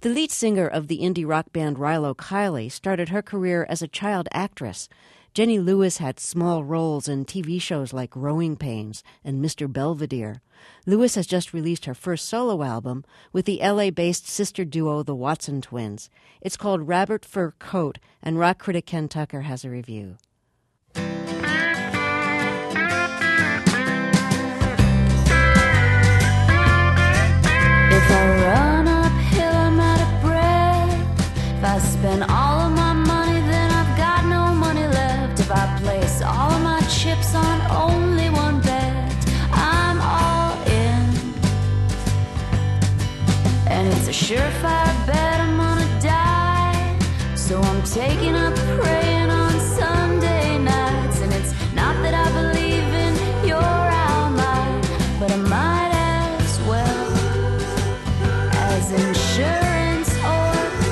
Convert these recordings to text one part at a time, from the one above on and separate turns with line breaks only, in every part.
The lead singer of the indie rock band Rilo Kiley started her career as a child actress. Jenny Lewis had small roles in TV shows like Growing Pains and Mr. Belvedere. Lewis has just released her first solo album with the LA-based sister duo the Watson Twins. It's called Rabbit Fur Coat, and rock critic Ken Tucker has a review.
If I run uphill, I'm out of breath. If I spend all of my money, then I've got no money left. If I place all of my chips on only one bet, I'm all in. And it's a surefire bet I'm gonna die. So I'm taking up praying on Sunday nights. And it's not that I believe in your Almighty, but I might as well as insurance or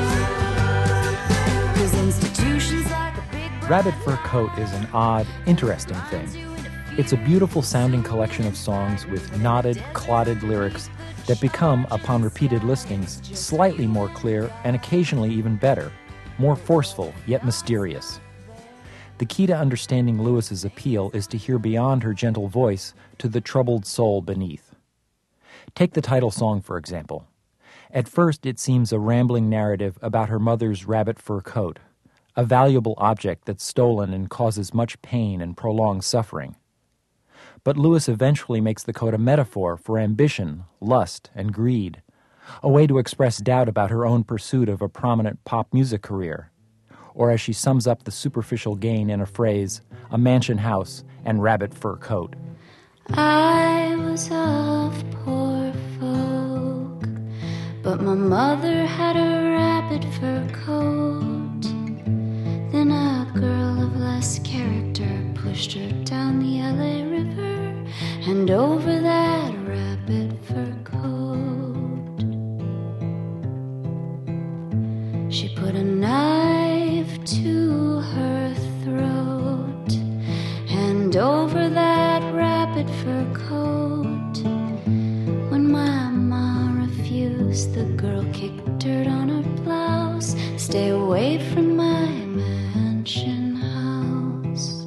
bail. 'Cause institutions like a big
Rabbit Fur Coat is an odd, interesting thing. It's a beautiful sounding collection of songs with knotted, clotted lyrics that become, upon repeated listenings, slightly more clear and occasionally even better, more forceful yet mysterious. The key to understanding Lewis's appeal is to hear beyond her gentle voice to the troubled soul beneath. Take the title song, for example. At first, it seems a rambling narrative about her mother's rabbit fur coat, a valuable object that's stolen and causes much pain and prolonged suffering. But Lewis eventually makes the coat a metaphor for ambition, lust, and greed, a way to express doubt about her own pursuit of a prominent pop music career, or as she sums up the superficial gain in a phrase, a mansion house and rabbit fur coat.
I was of poor folk, but my mother had a rabbit fur coat. Then a girl of less character pushed her down the LA River and over that rabbit fur coat. She put a knife to her throat, and over that rabbit fur coat. When my ma refused, the girl kicked dirt on her blouse. Stay away from my mansion house.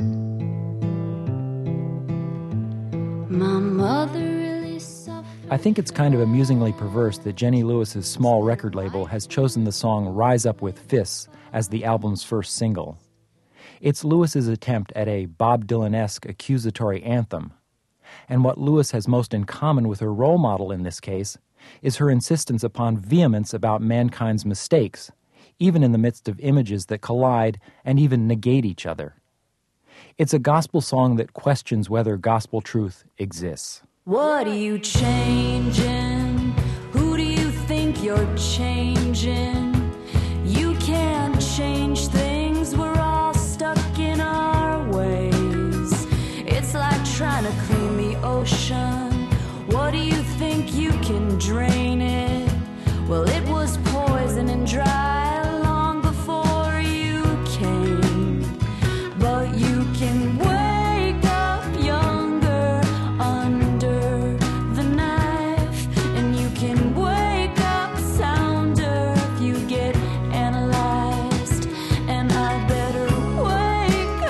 My mother really suffered.
I think it's kind of amusingly perverse that Jenny Lewis's small record label has chosen the song Rise Up With Fists as the album's first single. It's Lewis's attempt at a Bob Dylan-esque accusatory anthem. And what Lewis has most in common with her role model in this case is her insistence upon vehemence about mankind's mistakes, even in the midst of images that collide and even negate each other. It's a gospel song that questions whether gospel truth exists.
What are you changing? Who do you think you're changing? You can't change things, we're all stuck in our ways. It's like trying to clean the ocean. What do you think you can drain it? Well, it was poison and dry long before you came. But you can wake up younger under the knife, and you can wake up sounder if you get analyzed. And I better wake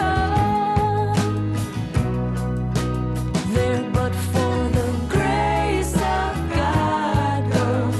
up there, but for the grace of God, oh,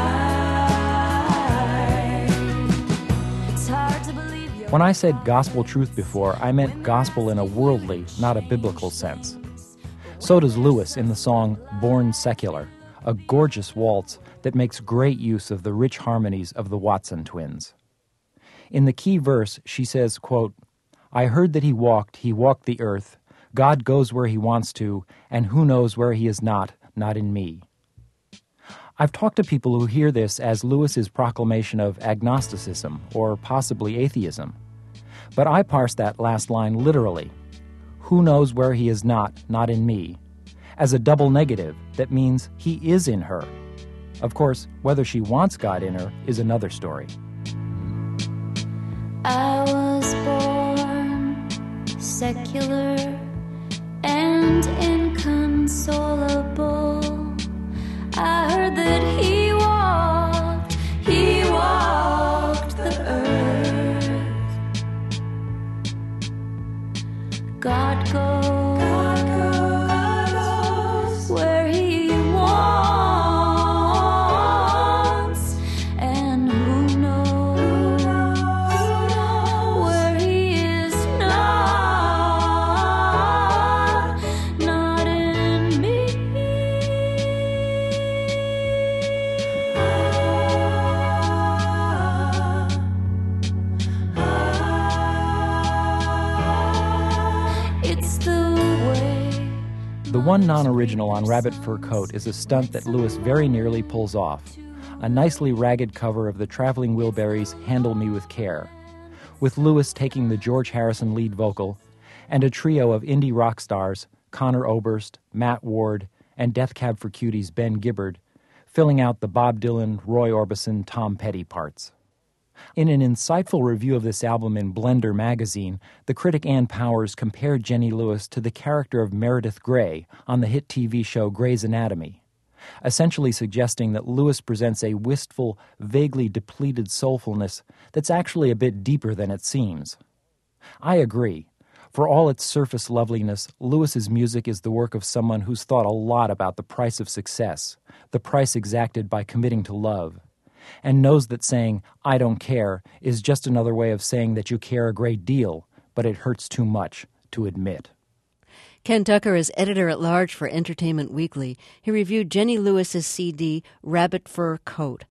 it's hard to believe you're.
When I said gospel truth before, I meant gospel in a worldly, not a biblical sense. So does Lewis in the song Born Secular, a gorgeous waltz that makes great use of the rich harmonies of the Watson twins. In the key verse, she says, quote, I heard that he walked the earth. God goes where he wants to, and who knows where he is not in me. I've talked to people who hear this as Lewis's proclamation of agnosticism, or possibly atheism. But I parse that last line literally. Who knows where he is not in me, as a double negative that means he is in her. Of course, whether she wants God in her is another story.
I was born secular and inconsolable. I heard that he walked
one non-original on Rabbit Fur Coat is a stunt that Lewis very nearly pulls off. A nicely ragged cover of the Traveling Wilburys' Handle Me With Care, with Lewis taking the George Harrison lead vocal, and a trio of indie rock stars, Conor Oberst, Matt Ward, and Death Cab for Cutie's Ben Gibbard, filling out the Bob Dylan, Roy Orbison, Tom Petty parts. In an insightful review of this album in Blender magazine, the critic Ann Powers compared Jenny Lewis to the character of Meredith Grey on the hit TV show Grey's Anatomy, essentially suggesting that Lewis presents a wistful, vaguely depleted soulfulness that's actually a bit deeper than it seems. I agree. For all its surface loveliness, Lewis's music is the work of someone who's thought a lot about the price of success, the price exacted by committing to love, and knows that saying, "I don't care," is just another way of saying that you care a great deal, but it hurts too much to admit.
Ken Tucker is editor-at-large for Entertainment Weekly. He reviewed Jenny Lewis's CD, Rabbit Fur Coat.